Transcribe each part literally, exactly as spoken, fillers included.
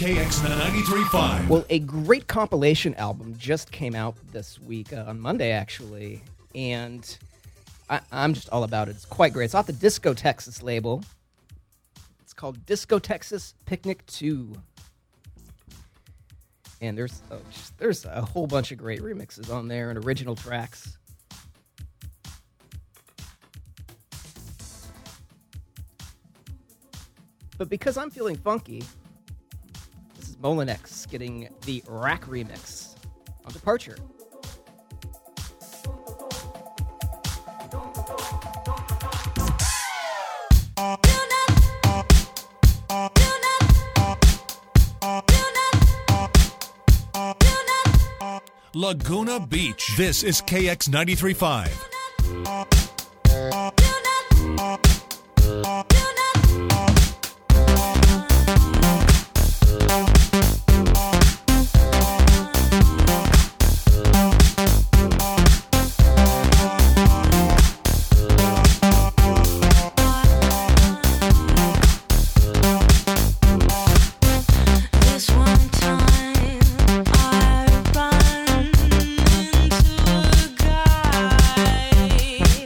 K X ninety-three point five. Well, a great compilation album just came out this week, uh, on Monday, actually, and I, I'm just all about it. It's quite great. It's off the Disco Texas label. It's called Disco Texas Picnic two. And there's oh, just, there's a whole bunch of great remixes on there and original tracks. But because I'm feeling funky, this is Molinex getting the Rack remix on Departure. Laguna Beach. This is K X ninety-three point five. I run into a guy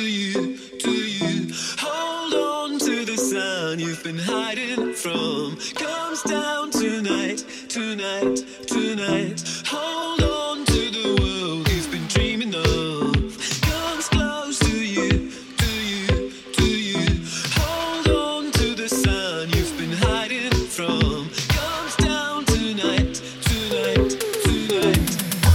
you, to you. Hold on to the sun you've been hiding from. Comes down tonight, tonight, tonight. Hold on to the world you've been dreaming of. Comes close to you, to you, to you. Hold on to the sun you've been hiding from. Comes down tonight, tonight, tonight.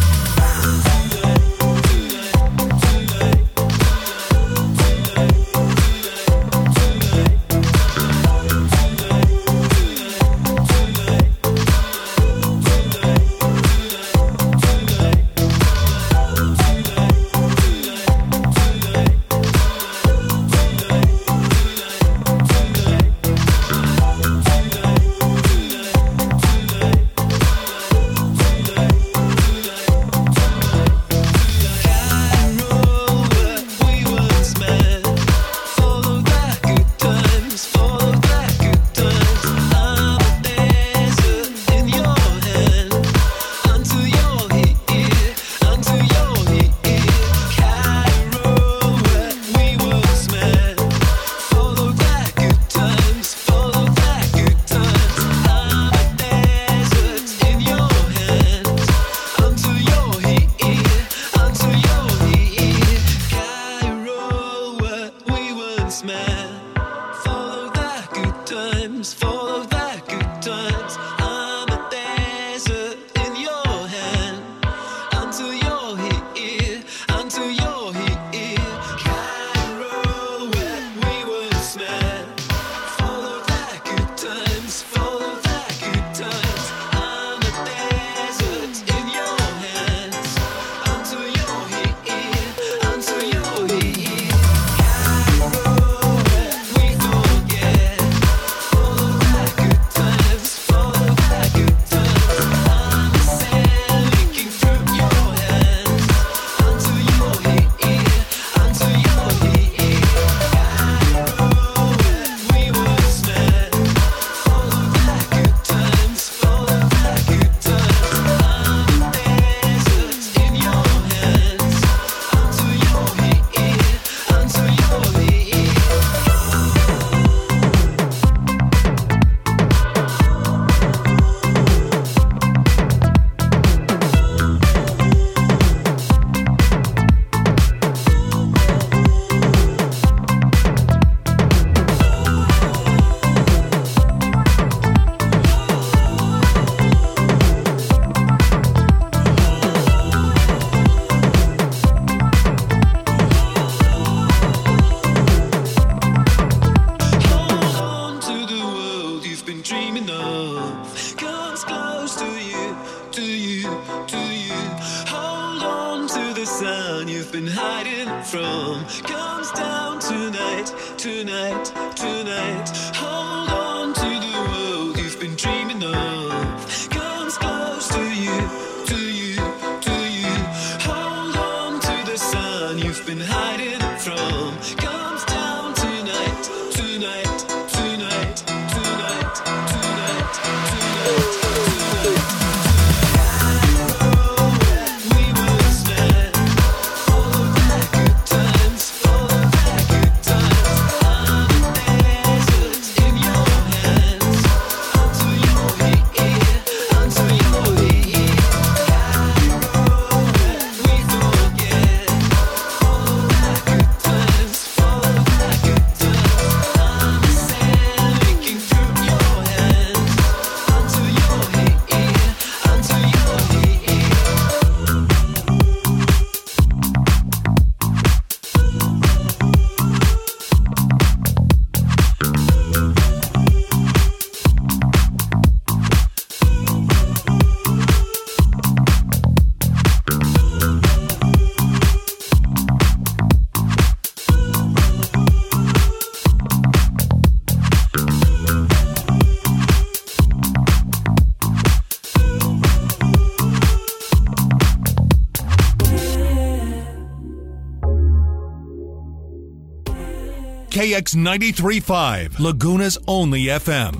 K X ninety-three point five, Laguna's only F M.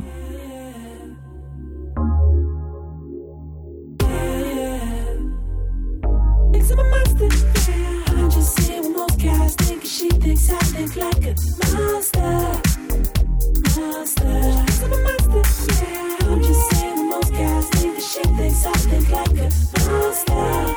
Thinks I'm a monster. I just see it when most guys think she thinks I think like a monster. Monster. I'm a monster, yeah. I'm just saying when most guys think that she thinks I think like a monster.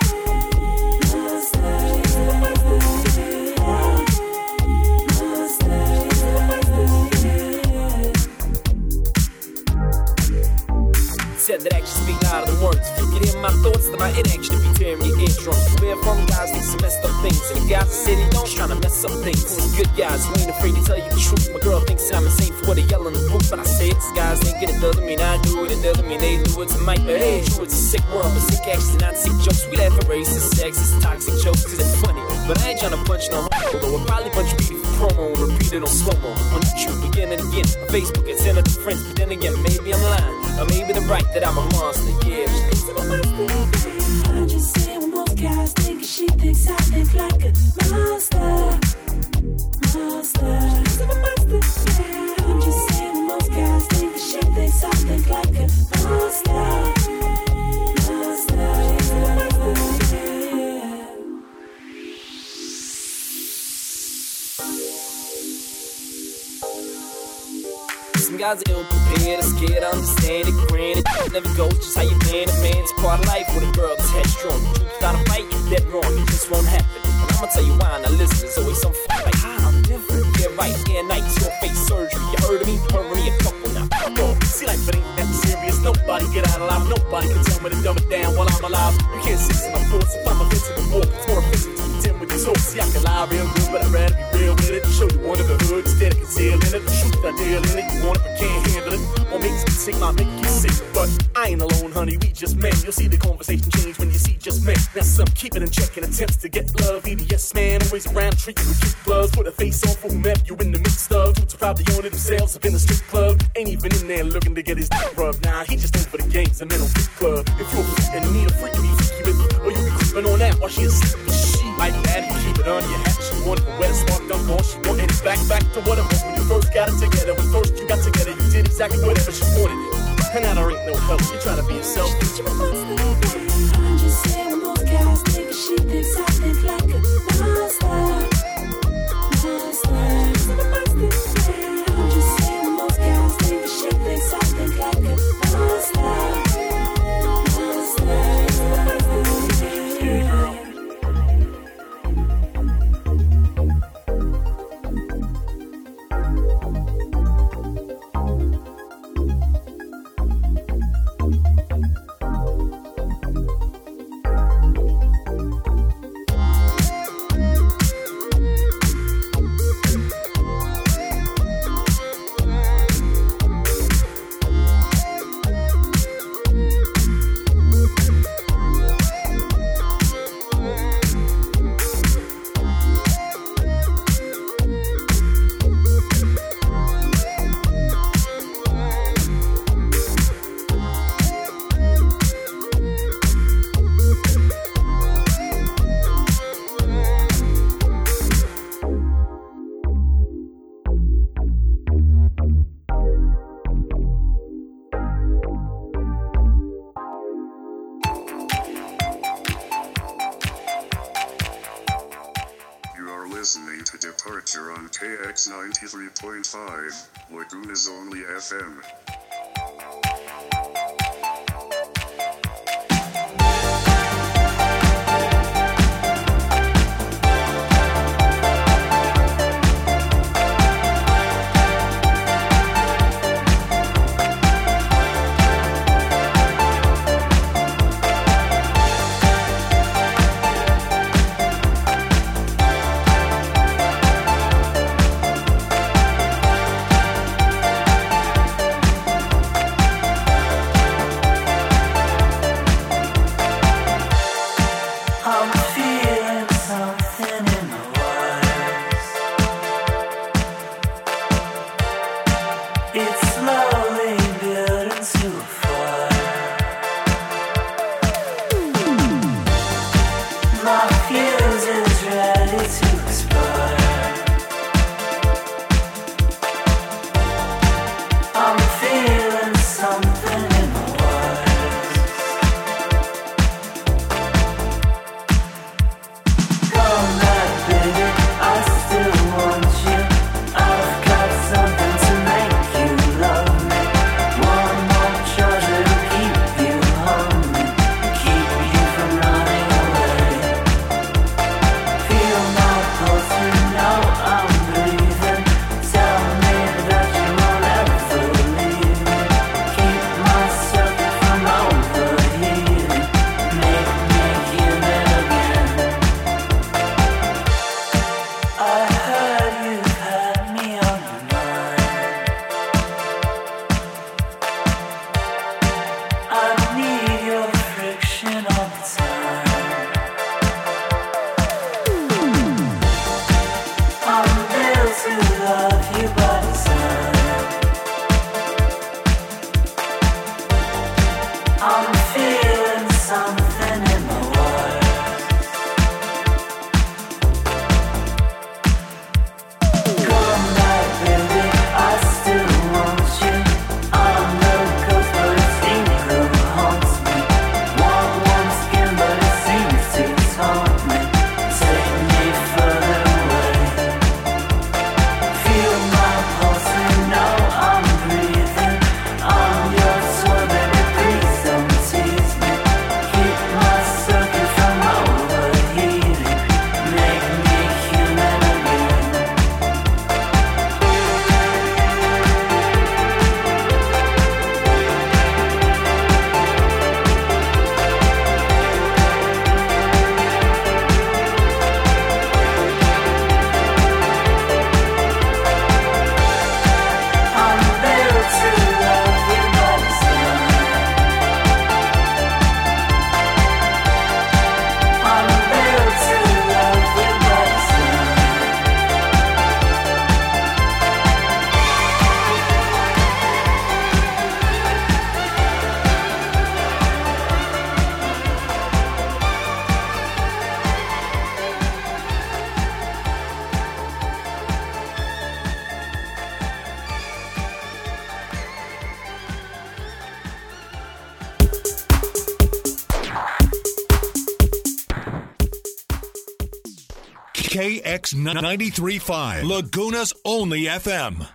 Said that actions speak louder than words. If you can hear my thoughts, then my inaction be tearing your eardrums. Where from guys think some messed up things, and the guys that say they don't, trying to mess up things. Some good guys who ain't afraid to tell you the truth. My girl thinks that I'm insane for what they yell in the booth, but I say it. These guys think it, it doesn't mean I do it. It doesn't mean they do it to my hey, true, it's a sick world, but sick actions, not sick jokes. We laugh at racist, sexist, toxic jokes, cause it's funny. But I ain't trying to punch no hole, though. I'll probably punch you for promo and repeat it on slow-mo. On YouTube, again and again. On Facebook, it's in a difference, but then again, maybe I'm lying. Or maybe they're right that I'm a monster, yeah. I'm just saying when most guys think she thinks I think like a monster. Monster. I'm a monster, yeah. I'm just saying when most guys think she thinks I think like a monster. Monster. Yeah. Some guys are ill prepared, are scared, I understand it, granted. It never goes just how you plan it, man. It's part of life when a girl is headstrong. The truth without a fight, you're dead wrong. It just won't happen. And I'ma tell you why, now listen, there's always some f*** like, ah, I'm different. Yeah, right, yeah, night, your face surgery. You heard of me, heard me a couple now. Fuck off. See, life it ain't that serious. Nobody get out alive. Nobody can tell me to dumb it down while I'm alive. You can't see some my thoughts if I'm offensive and walk. It's more offensive to pretend with your soul. See, I can lie real good, but I'd rather be real with it. Show you one of the hood instead of concealing it. The truth I deal in it. You want it but can't handle it. What makes me sick might make you sick, but I ain't alone, honey. We just men. You'll see the conversation change when you see just men. Now some keep it in check and attempts to get love. Be the yes man, always around, treat you with kick gloves. Put a face on for whomever you in the midst of. Dudes are probably on it themselves up in the strip club. Ain't even in there looking to get his dick rubbed. Nah, he just over the games and mental freak club. If you're a freak and you need a freak to be freaky with you, or you be creeping on that while she asleep with she like that. You keep it under your hat. She want it wet, sparked up all she want, and it's back back to what it was when you first got it together. When first you got together, you did exactly whatever she wanted. And now there ain't no help. You try to be yourself. I'm just saying when most guys think she thinks I think like a monster. Monster. I'm a monster, yeah. I'm just saying when most guys think she thinks I think like a monster. Monster. Yeah. Listening to Departure on K X ninety-three point five, Laguna's only F M. K X ninety-three point five, Laguna's only F M.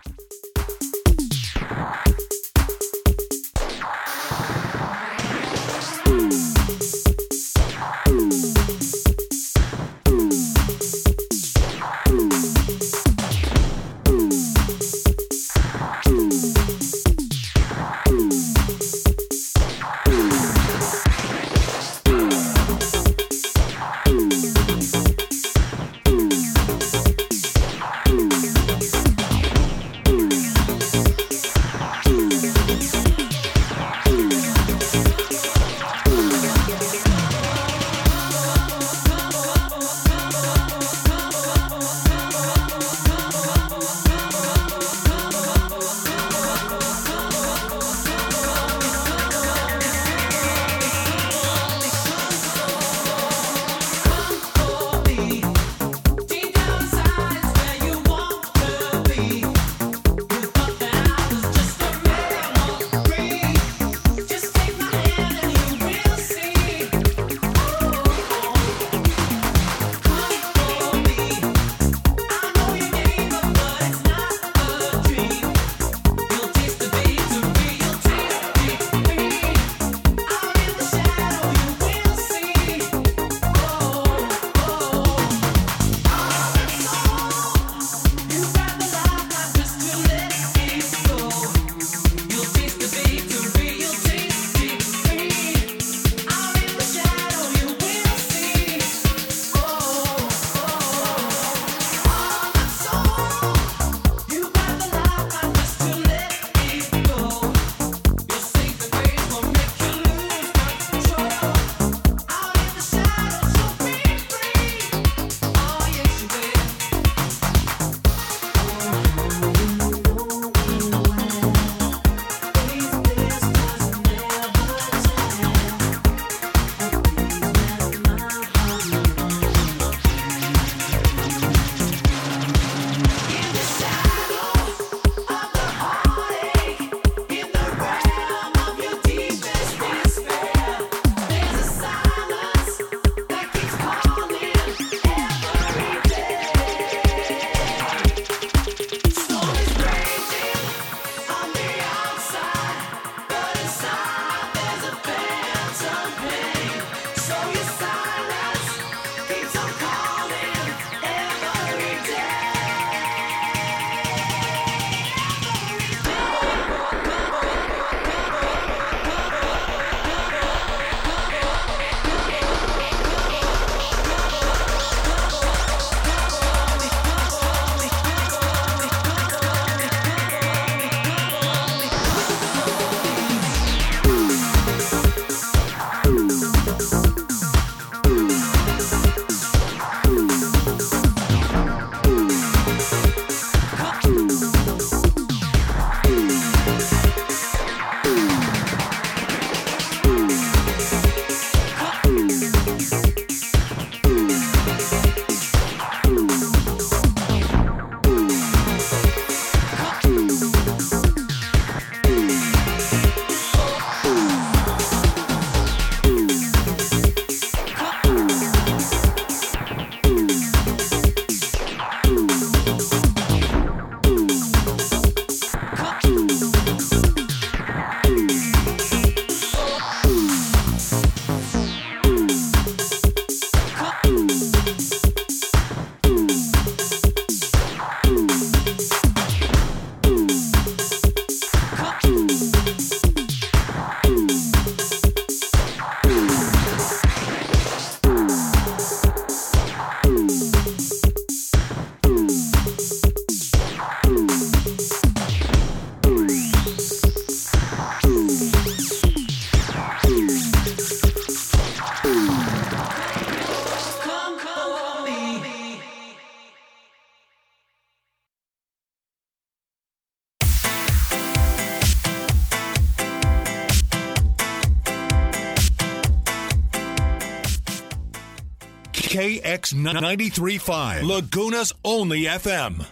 K X ninety-three point five, Laguna's only F M.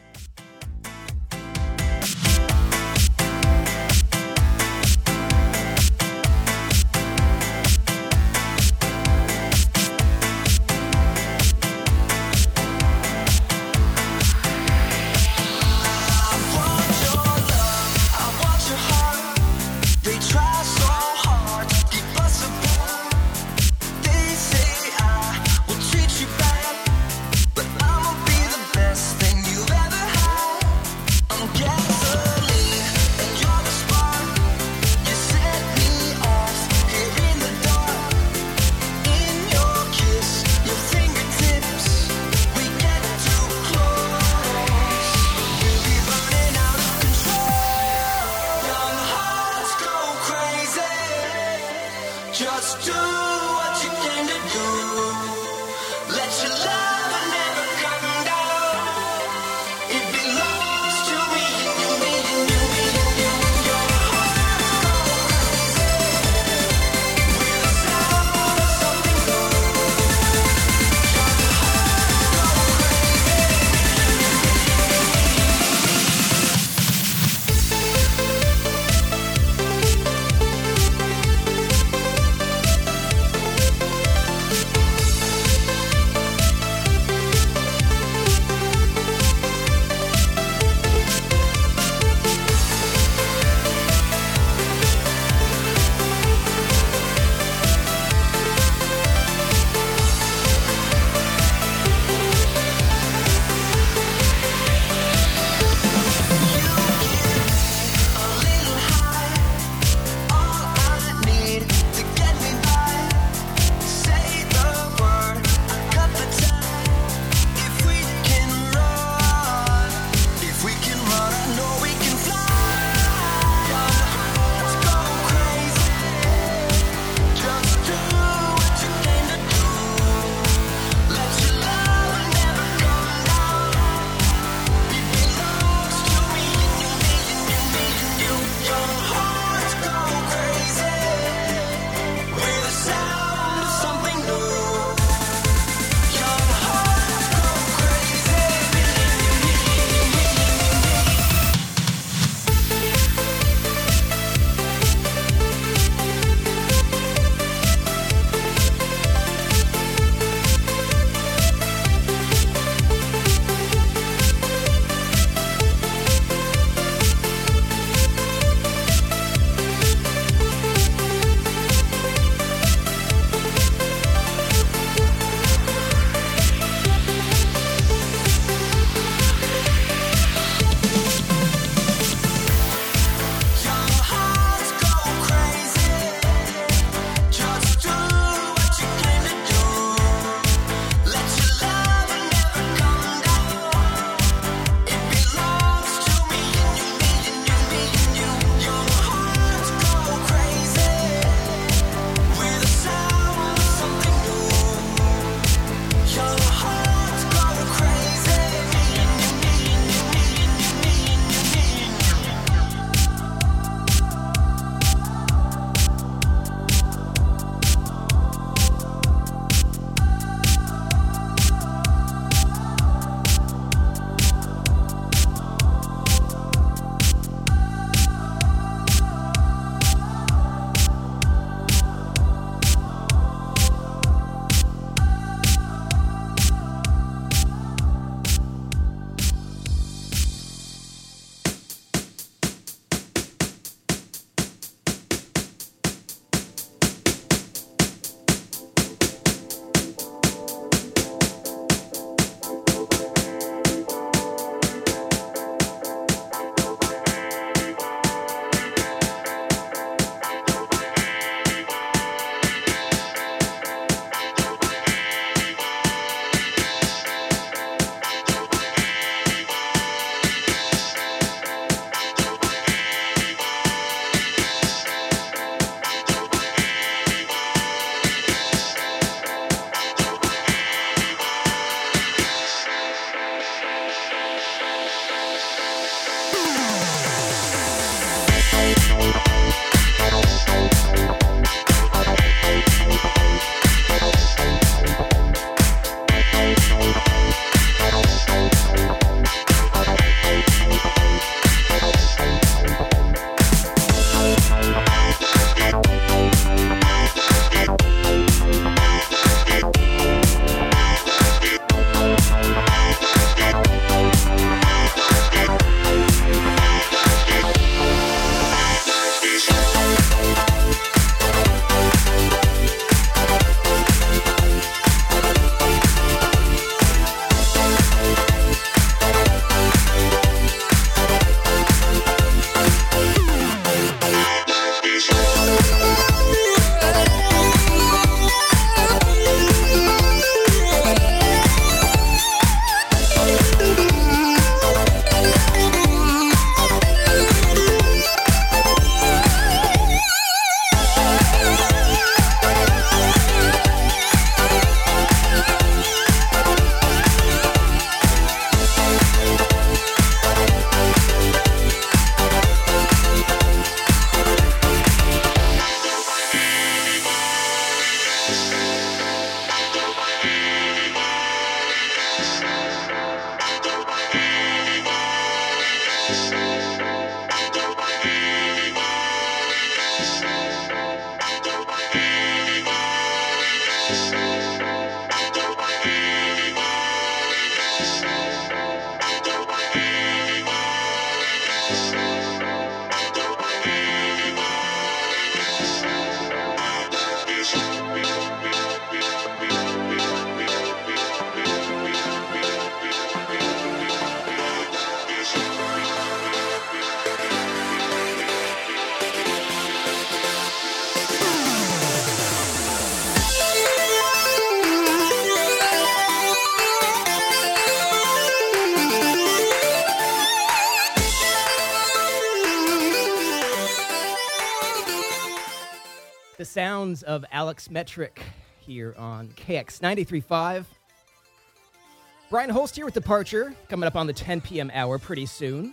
sounds of Alex Metric here on K X ninety-three point five. Brian Holst here with Departure, coming up on the ten p.m. hour pretty soon.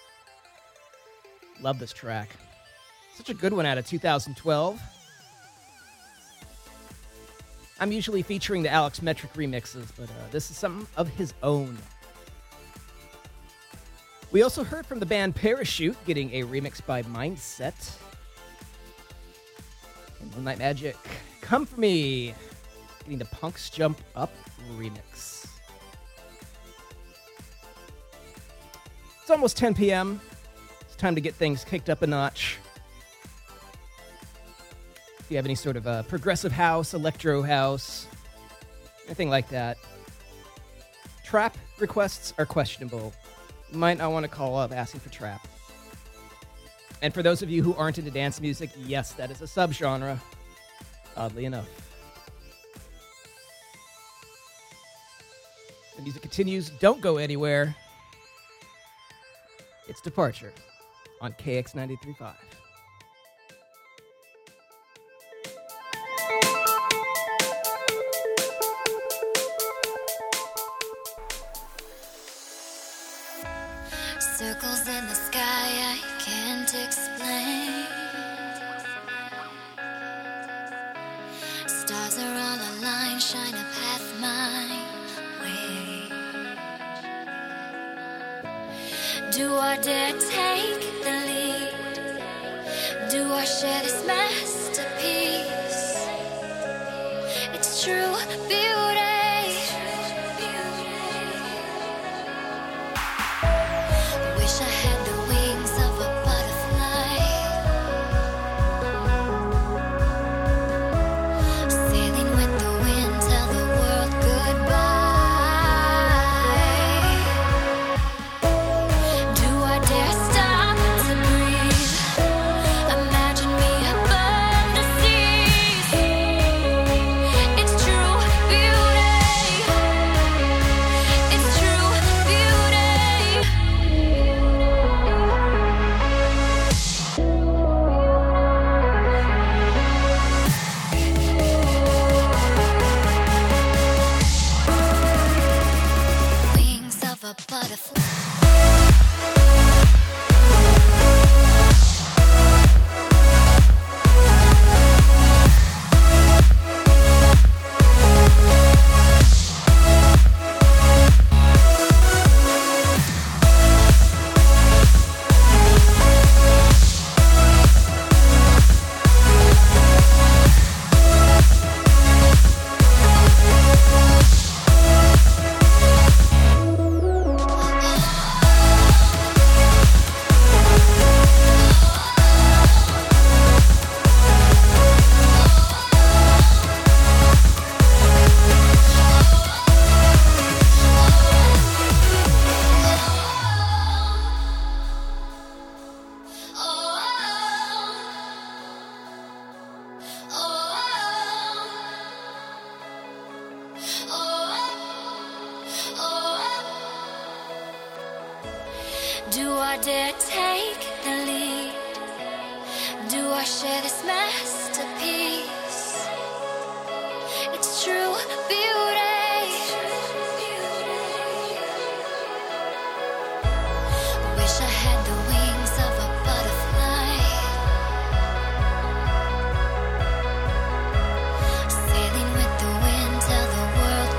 Love this track. Such a good one out of two thousand twelve. I'm usually featuring the Alex Metric remixes, but uh, this is something of his own. We also heard from the band Parachute getting a remix by Mindset. And Moonlight Magic, Come For Me, getting the Punks Jump Up remix. It's almost ten p.m. It's time to get things kicked up a notch. If you have any sort of uh, progressive house, electro house, anything like that, trap requests are questionable. You might not want to call up asking for trap. And for those of you who aren't into dance music, yes, that is a subgenre, oddly enough. The music continues. Don't go anywhere. It's Departure on K X ninety-three point five. Circles in the sky I can't explain. Stars are all aligned, shine a path my way. Do I dare take the lead? Do I share this masterpiece? It's true beauty. Wish I had the wings of a butterfly, sailing with the wind, tell the world goodbye. Do I dare stop to breathe? Imagine me above the seas. It's true beauty. It's true beauty. Wings of a butterfly. Do I dare take the lead? Do I share this masterpiece? It's true beauty. Wish I had the wings of a butterfly, sailing with the wind, tell the world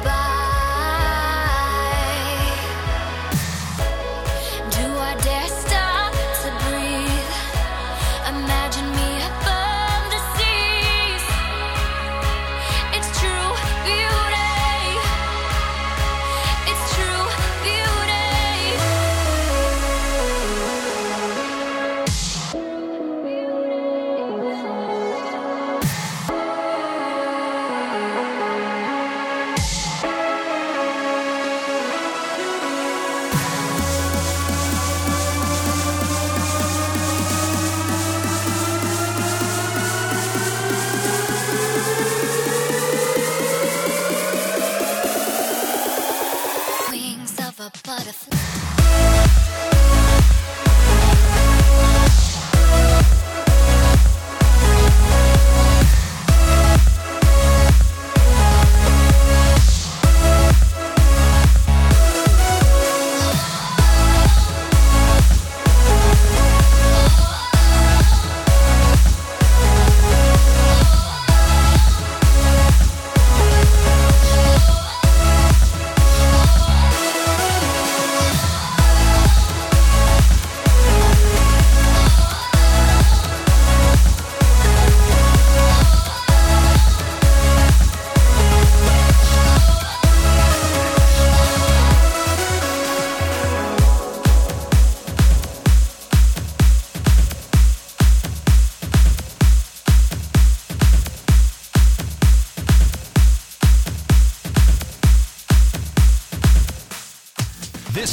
goodbye. Do I dare stop to breathe? Imagine me above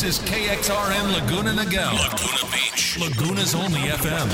is K X R M Laguna Niguel. Laguna Beach. Laguna's only F M.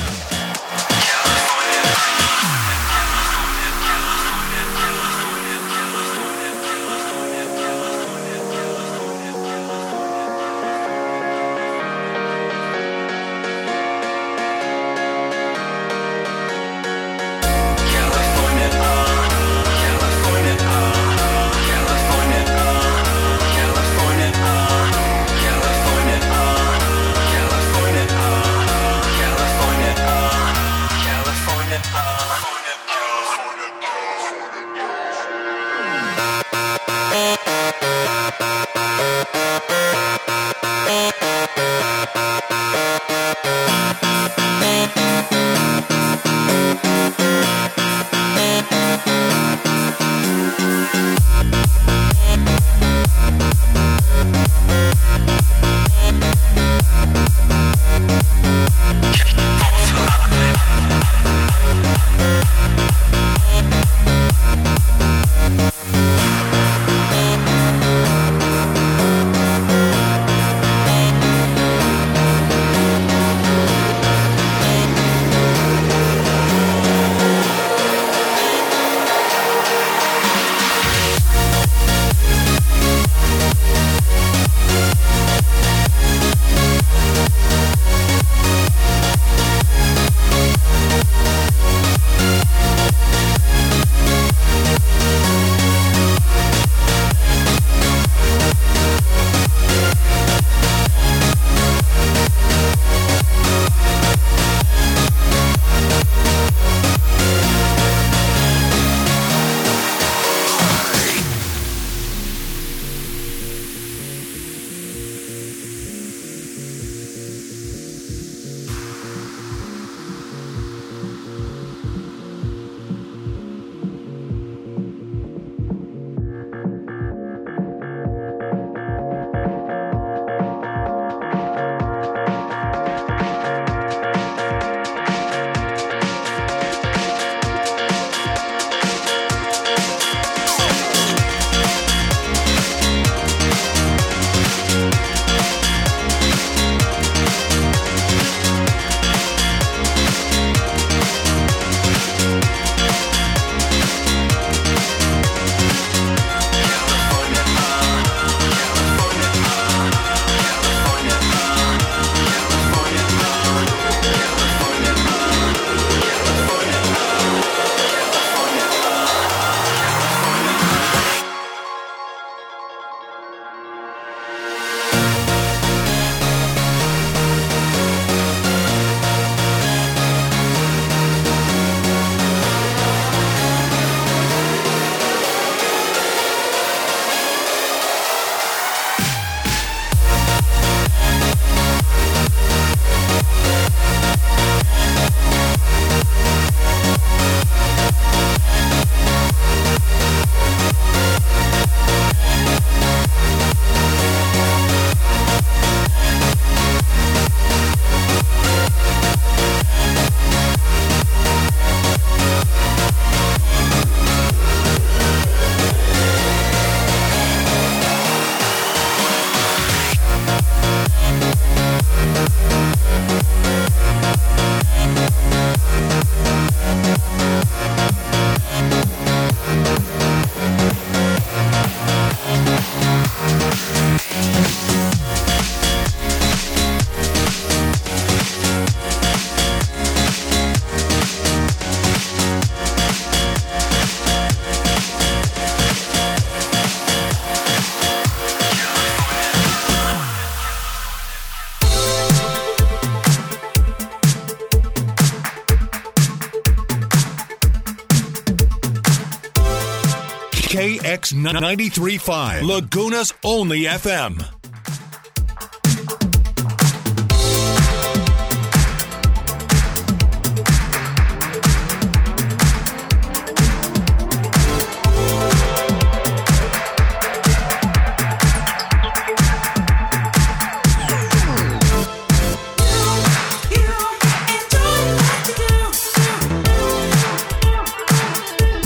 K X ninety-three point five, Laguna's only F M.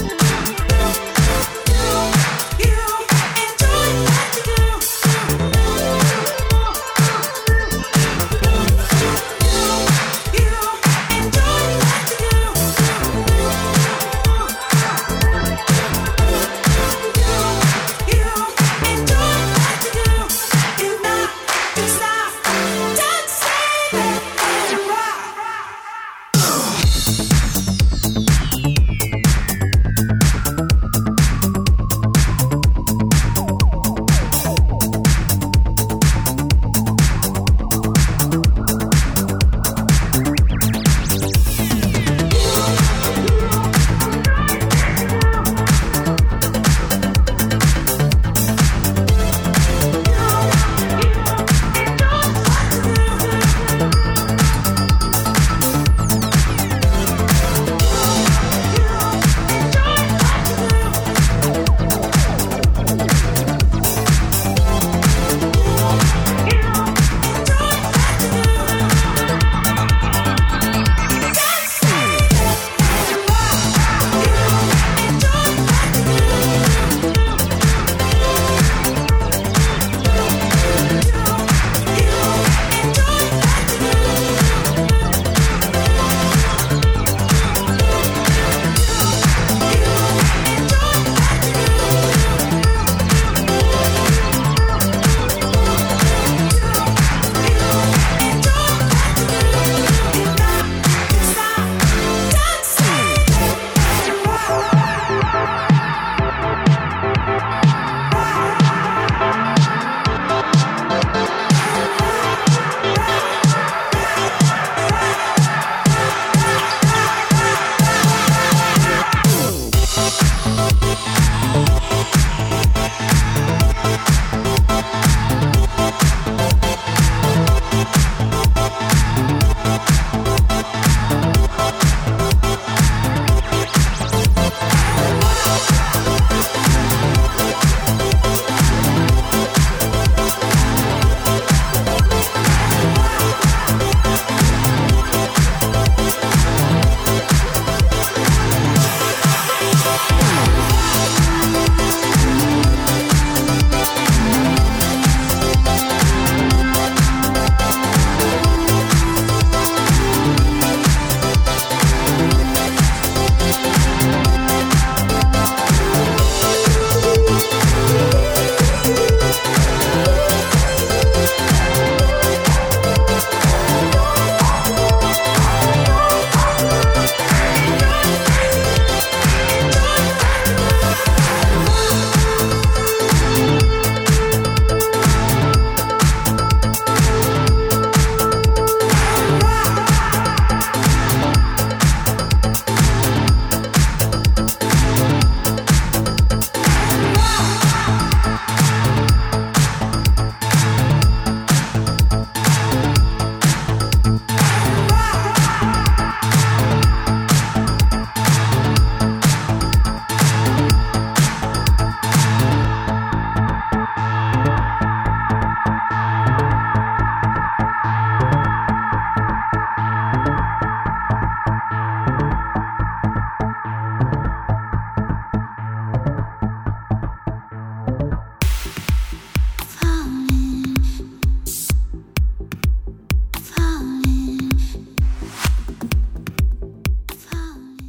You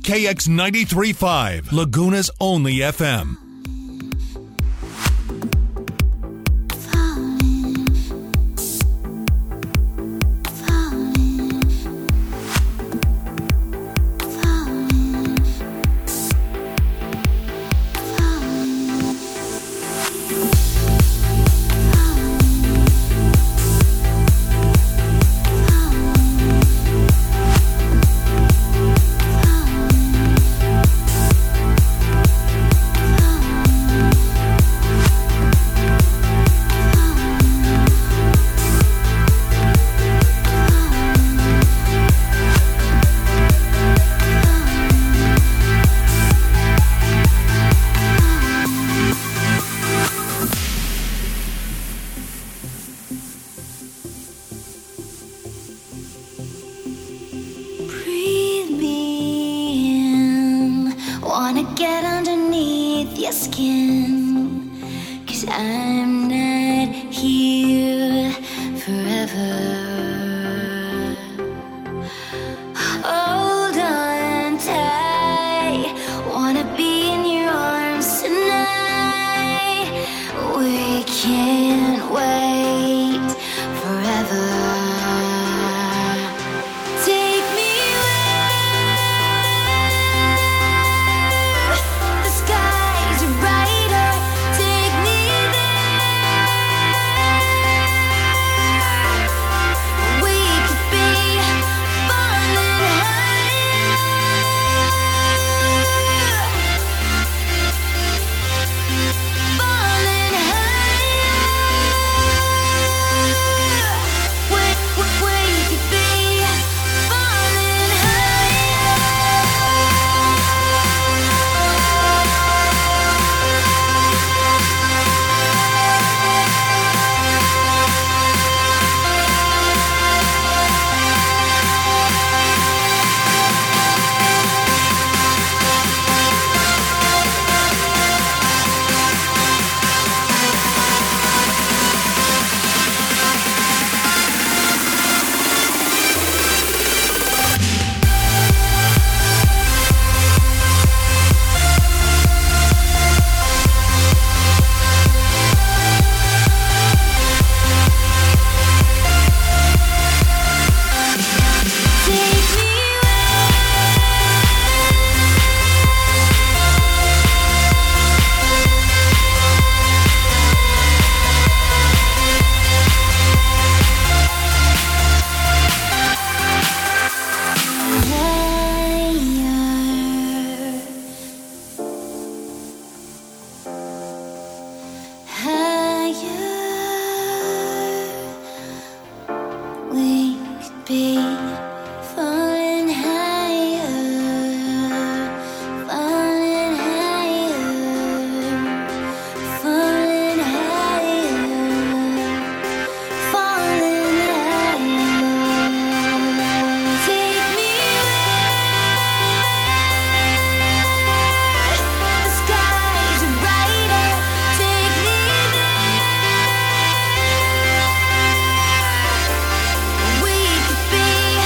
K X ninety-three point five, Laguna's only F M. We could be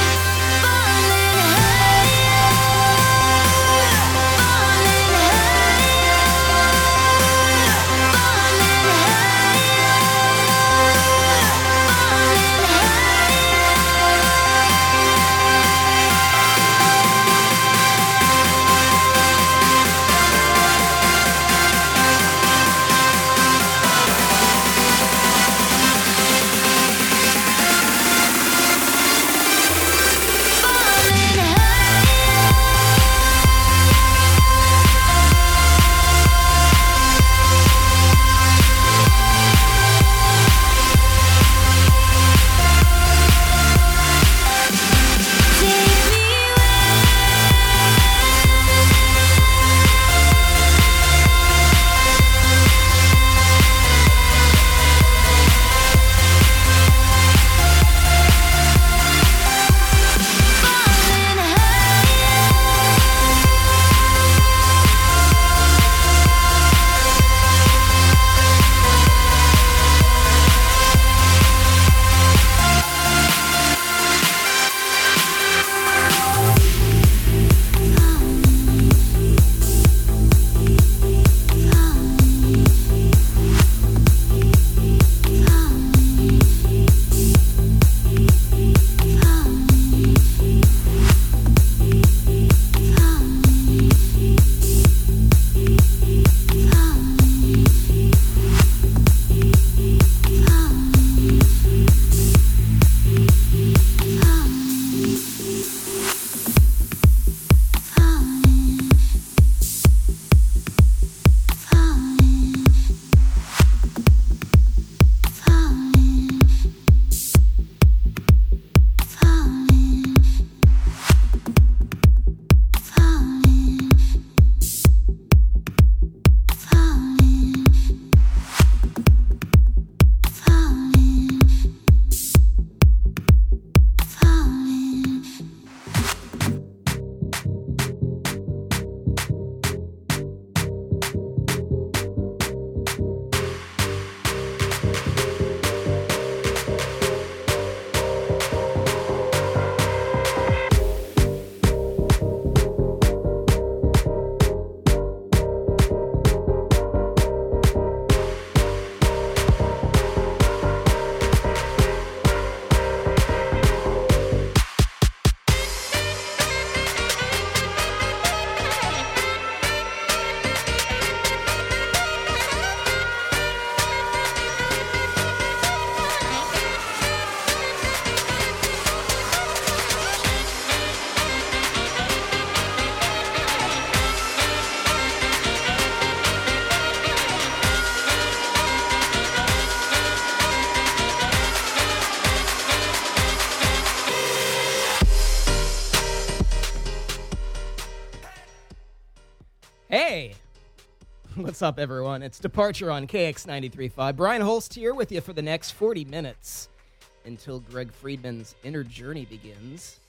Hey! What's up, everyone? It's Departure on K X ninety-three point five. Brian Holst here with you for the next forty minutes until Greg Friedman's inner journey begins.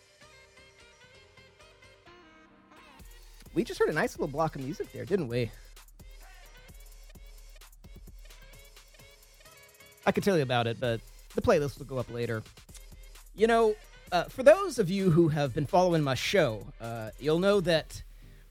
We just heard a nice little block of music there, didn't we? I could tell you about it, but the playlist will go up later. You know, uh, for those of you who have been following my show, uh, you'll know that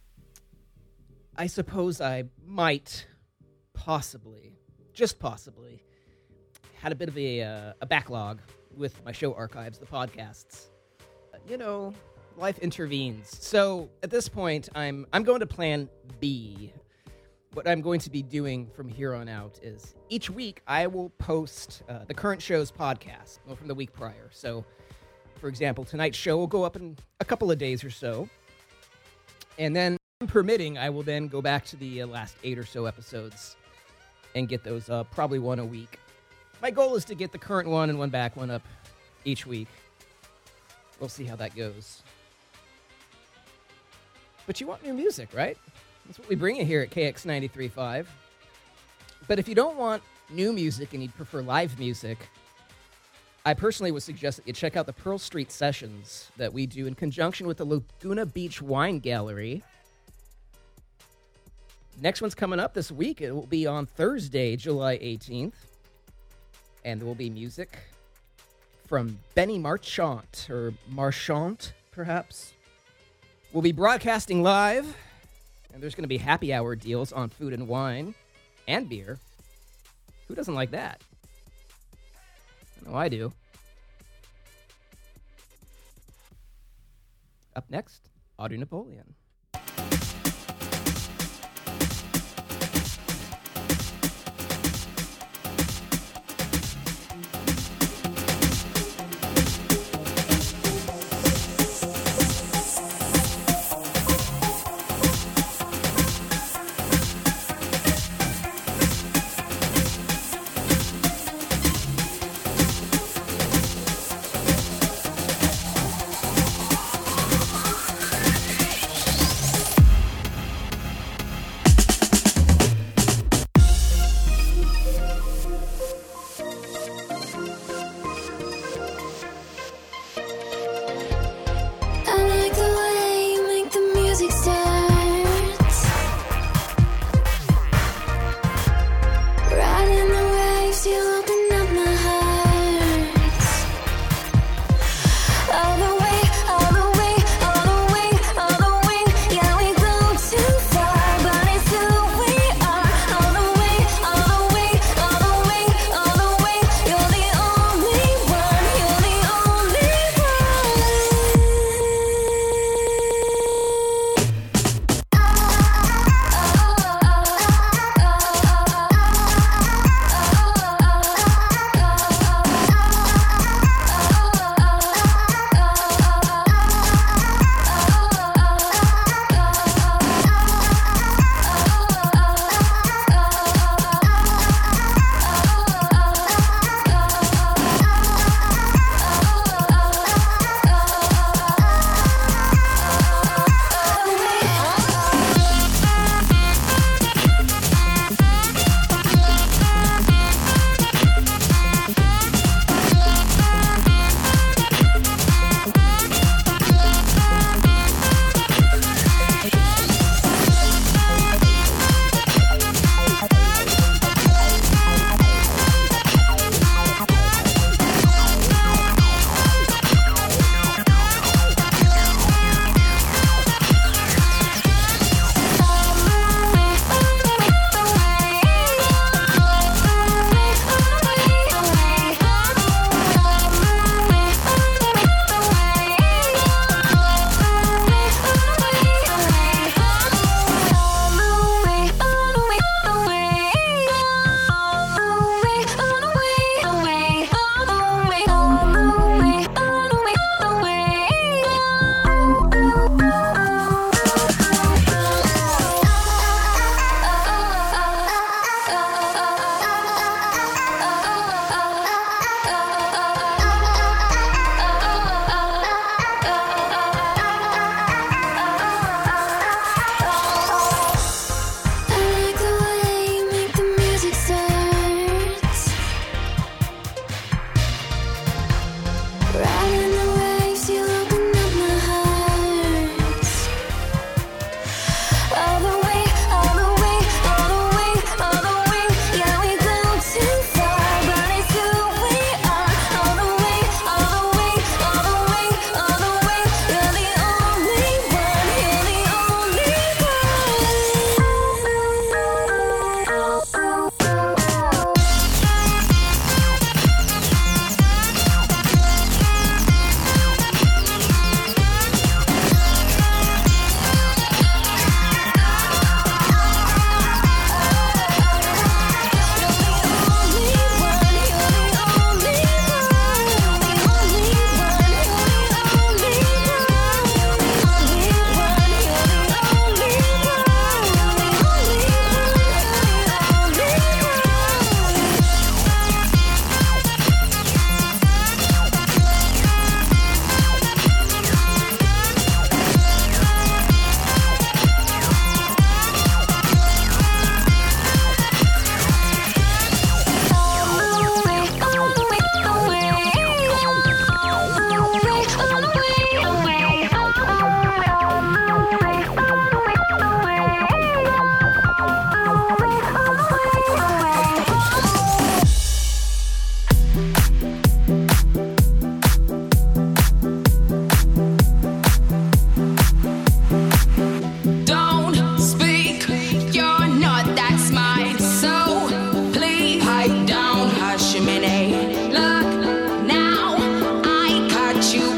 I suppose I might, possibly, just possibly, had a bit of a, uh, a backlog with my show archives, the podcasts. Uh, you know, life intervenes. So at this point, I'm I'm going to plan B. What I'm going to be doing from here on out is each week I will post uh, the current show's podcast, well, from the week prior. So, for example, tonight's show will go up in a couple of days or so. And then, permitting, I will then go back to the uh, last eight or so episodes and get those up, probably one a week. My goal is to get the current one and one back one up each week. We'll see how that goes. But you want new music, right? That's what we bring you here at K X ninety-three point five. But if you don't want new music and you'd prefer live music, I personally would suggest that you check out the Pearl Street Sessions that we do in conjunction with the Laguna Beach Wine Gallery. Next one's coming up this week. It will be on Thursday, July eighteenth. And there will be music from Benny Marchant, or Marchant, perhaps. We'll be broadcasting live, and there's going to be happy hour deals on food and wine and beer. Who doesn't like that? I know I do. Up next, Audrey Napoleon.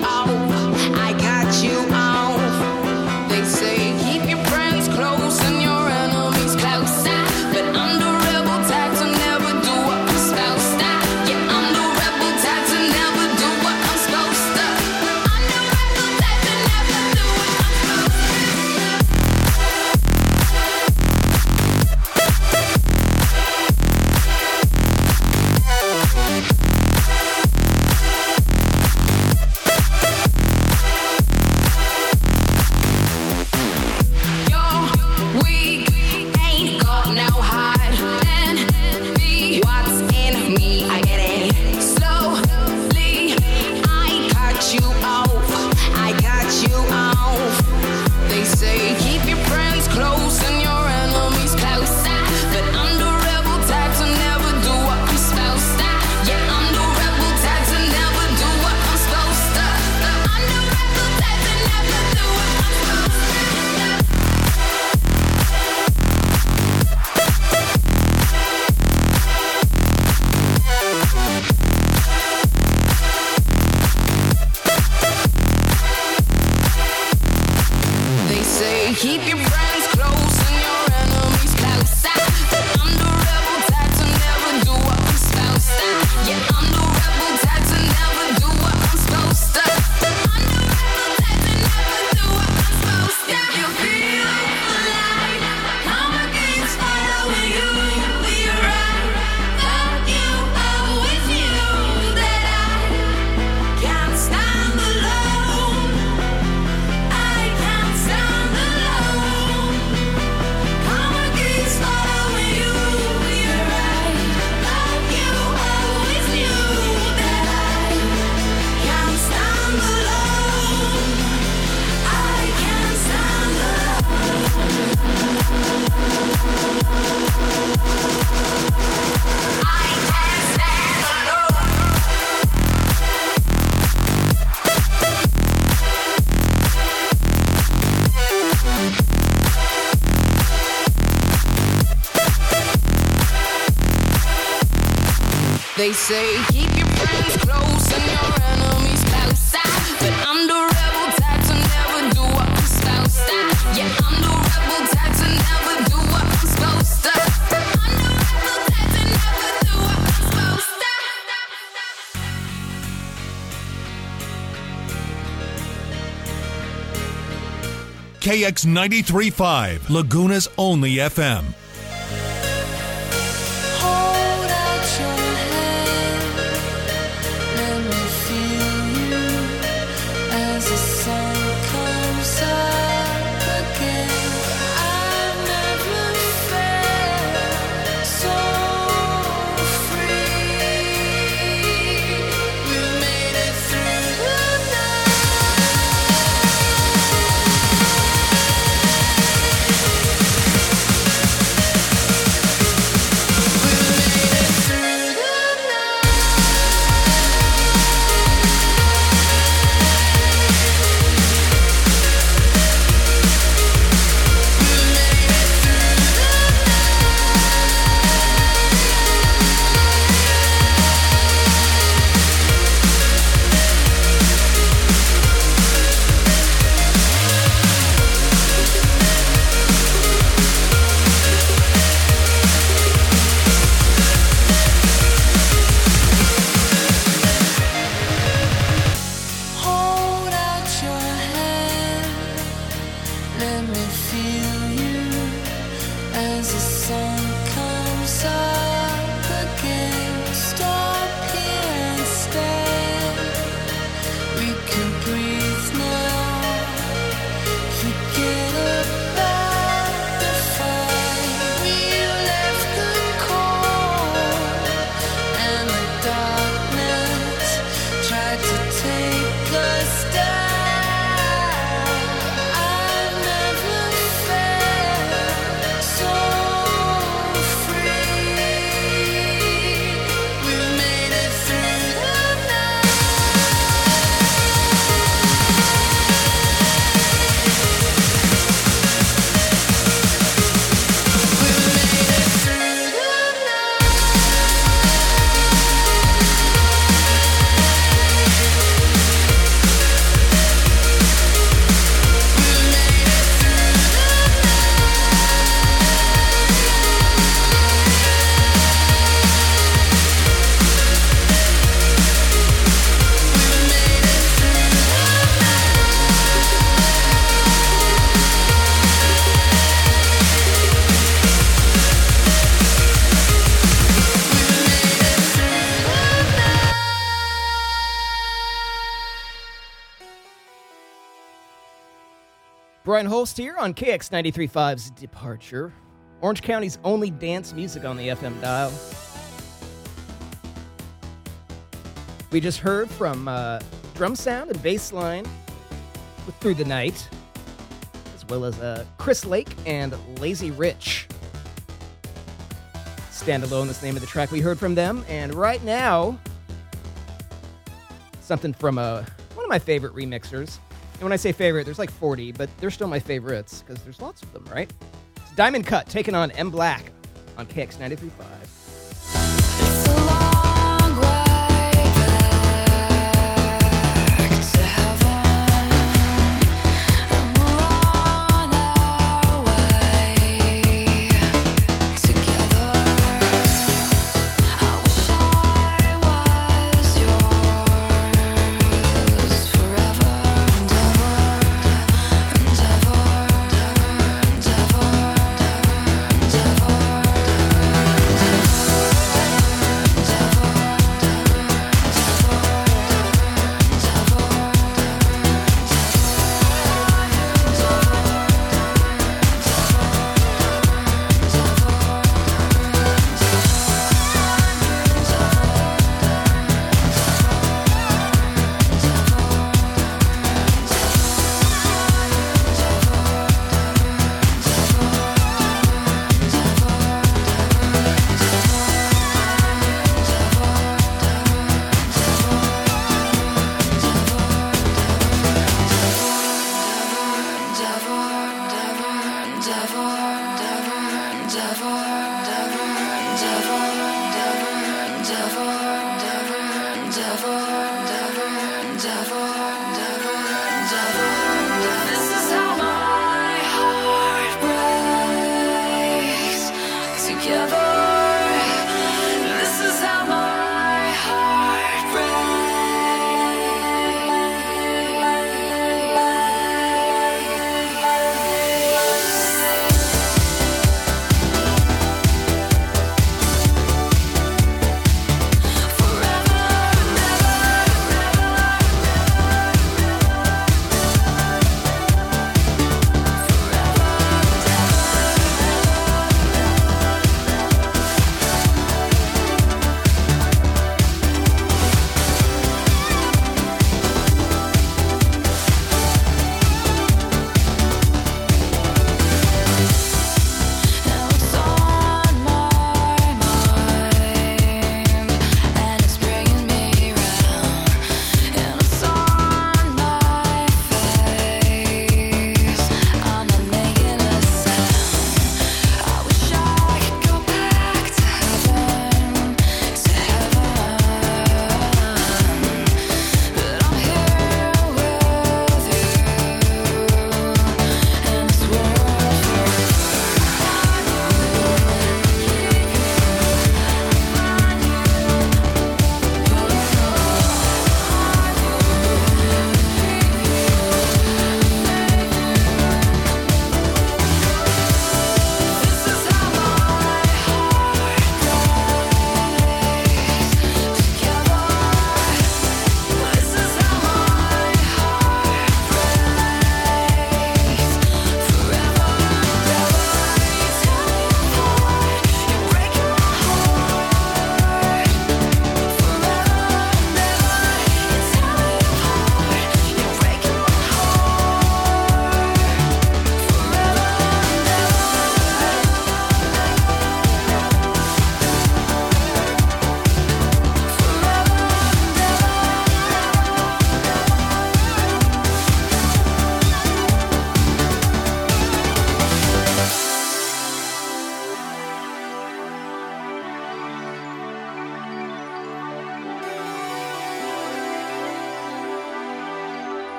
off. I got you off. They say keep your friends close and your enemies closer. But I'm the rebel type to never do what I'm supposed to. Yeah, I'm the rebel type to never do what I'm supposed to. I'm the rebel type to never do what I'm supposed You're weak, ain't got no heart. And me, what's in me? I get it slowly. I cut you off. I got you off. They say keep your friends close and your enemies closer. But I'm the rebel type to never do what I'm supposed to. Yeah, I'm the rebel type to never do what I'm supposed to. I'm the rebel type to never do what I'm supposed to. They say keep your friends close and your enemies closer. But I'm the rebel type to never do what I'm supposed to. Yeah, I'm the rebel type to never do what I'm supposed to. I'm the rebel type to never do what I'm supposed to. If you feel alive, come against following you. We're right. Thought you always knew that I can't stand alone. I can't stand alone. Come against following you. We're right. Thought you always knew that I can't stand alone. I can't stand alone. I can't stand alone. They say keep your friends close and your enemies closer. But I'm the rebel type to never do what I'm supposed to. Yeah, I'm the rebel type to never do what I'm supposed to. I'm the rebel type to never do what I'm supposed to. K X ninety-three point five, Laguna's only F M. Hold out your hand, let me feel you as the sun comes up again. I've never felt so free. We made it through the night. Brian Holst here on K X ninety-three point five's Departure, Orange County's only dance music on the F M dial. We just heard from uh, Drum Sound and Bassline with Through the Night, as well as uh, Chris Lake and Lazy Rich. Standalone is the name of the track we heard from them. And right now, something from uh, one of my favorite remixers. And when I say favorite, there's like forty, but they're still my favorites because there's lots of them, right? It's Diamond Cut taking on M Black on K X ninety-three point five. It's a long way back to heaven, and we're on our way together. I wish I was yours forever and ever, and ever, and ever, and ever.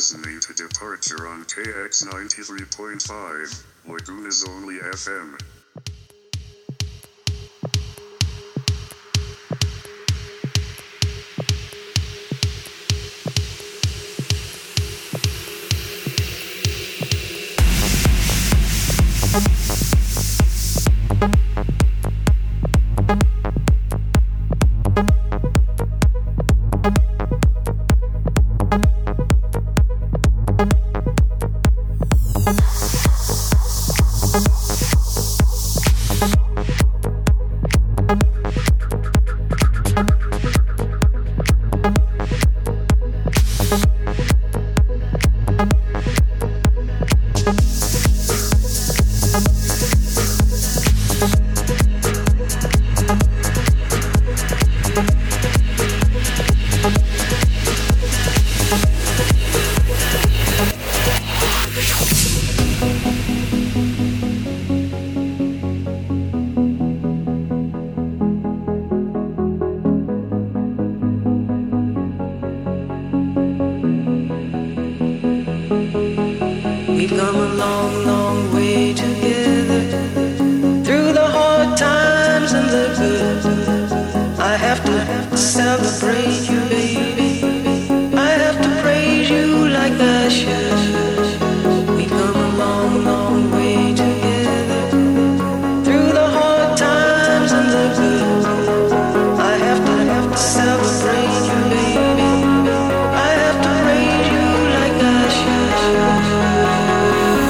listening to Departure on K X ninety-three point five, Laguna's only F M. Celebrate you, baby. I have to praise you like I should.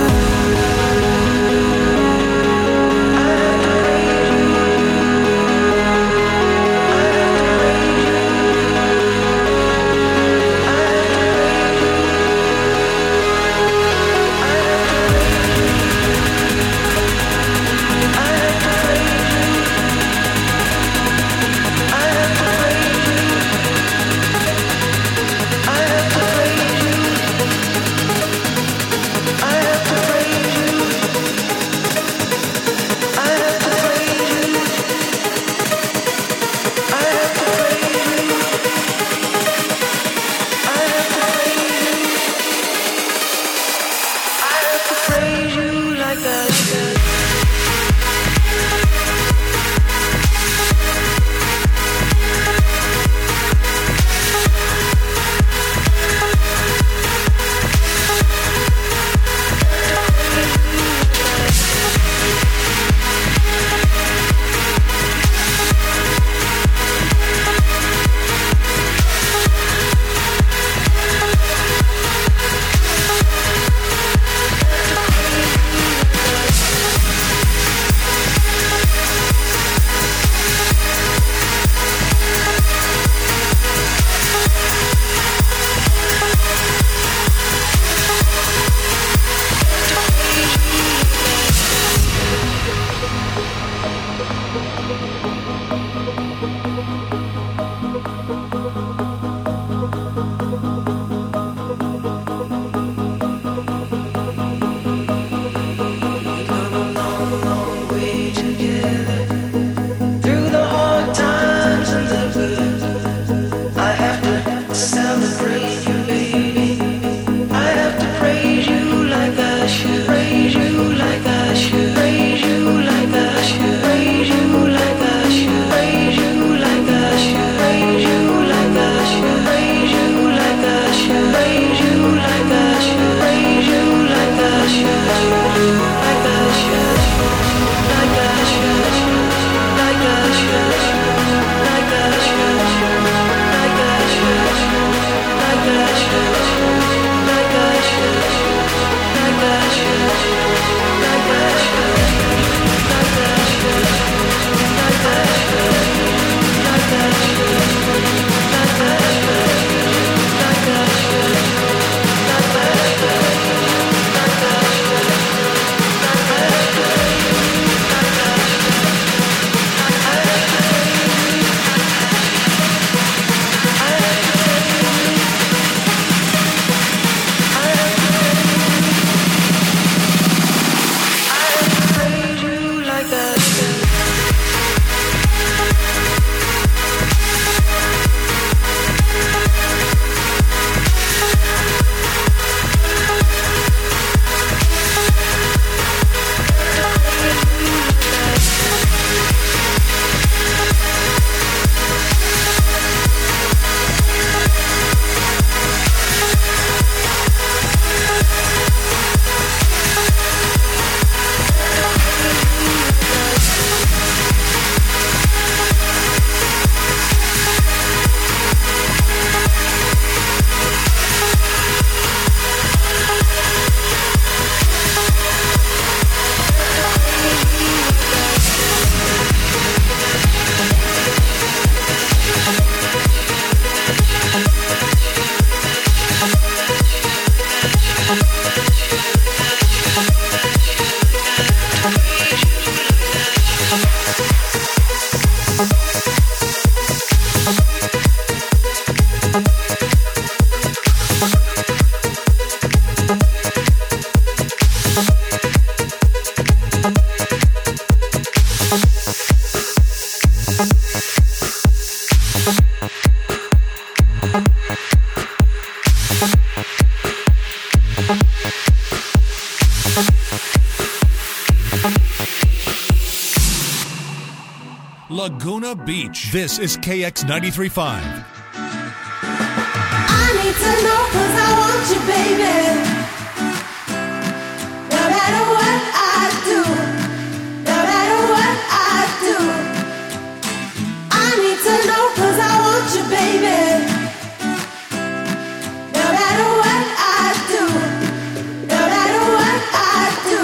Laguna Beach. This is K X ninety-three point five. I need to know 'cause I want you, baby. No matter what I do, no matter what I do, I need to know 'cause I want you, baby. No matter what I do, no matter what I do.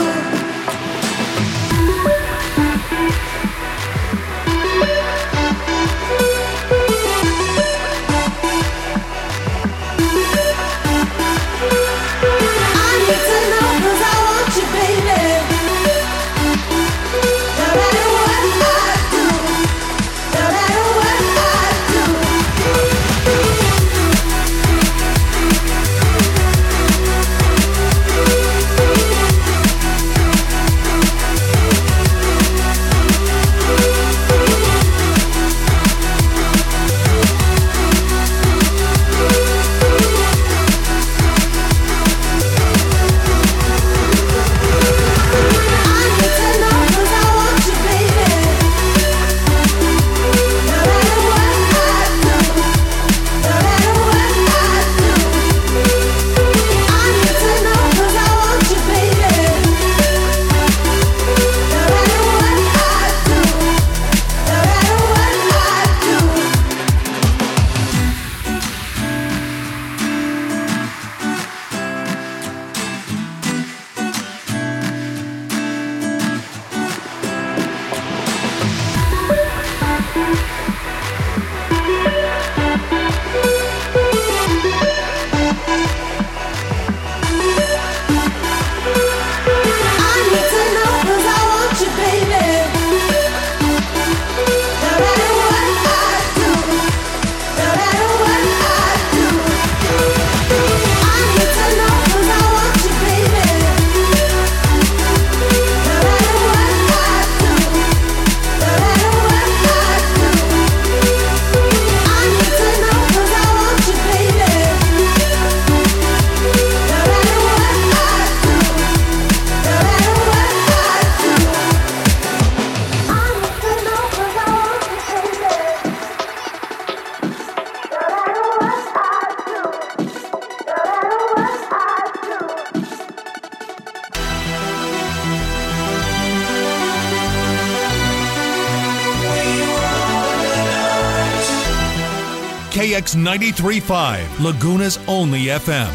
K X ninety-three point five, Laguna's only F M.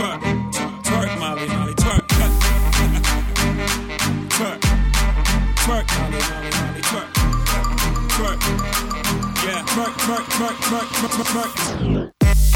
twerk, twerk, Molly, Molly, twerk, twerk, twerk, Molly, Molly, Molly, twerk, twerk, yeah, twerk, twerk, twerk, twerk, twerk, twerk, twerk.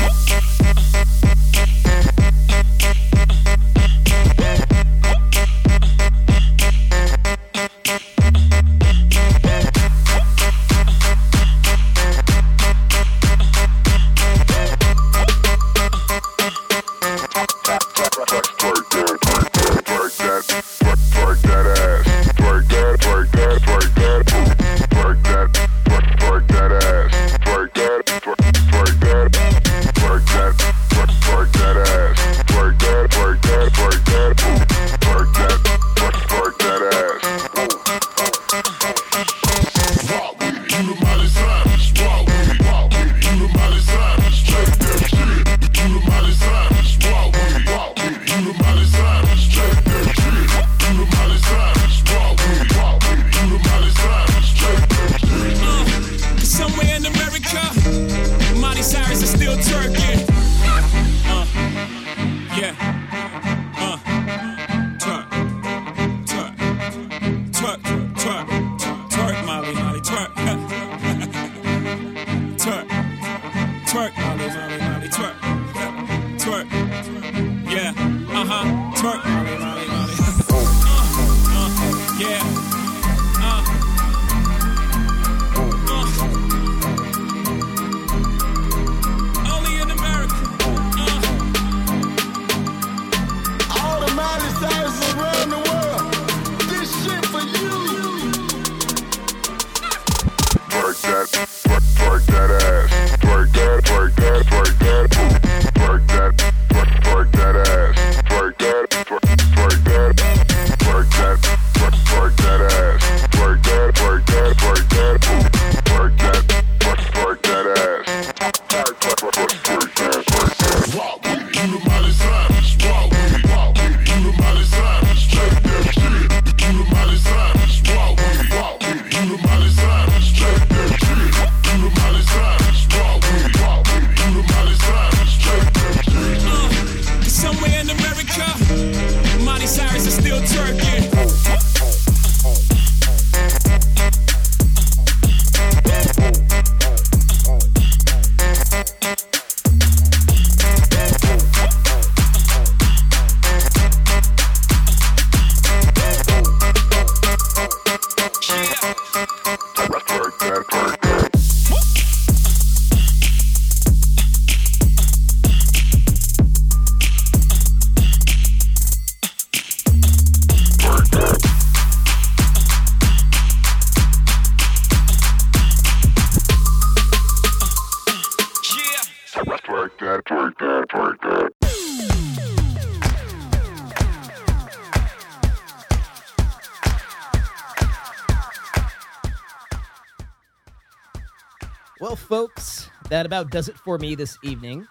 Well, folks, that about does it for me this evening.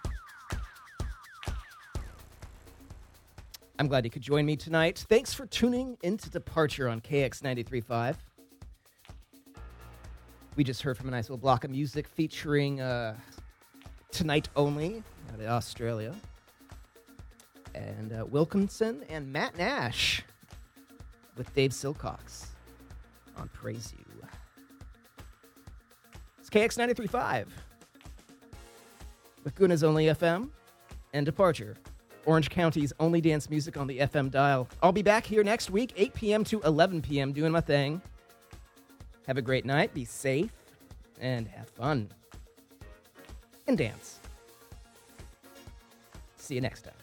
I'm glad you could join me tonight. Thanks for tuning into Departure on K X ninety-three point five. We just heard from a nice little block of music featuring uh, Tonight Only out of Australia. And uh, Wilkinson and Matt Nash with Dave Silcox on Praise You. It's K X ninety-three point five with Guna's Only F M and Departure, Orange County's only dance music on the F M dial. I'll be back here next week, eight p.m. to eleven p.m. doing my thing. Have a great night, be safe, and have fun. And dance. See you next time.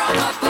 up, up.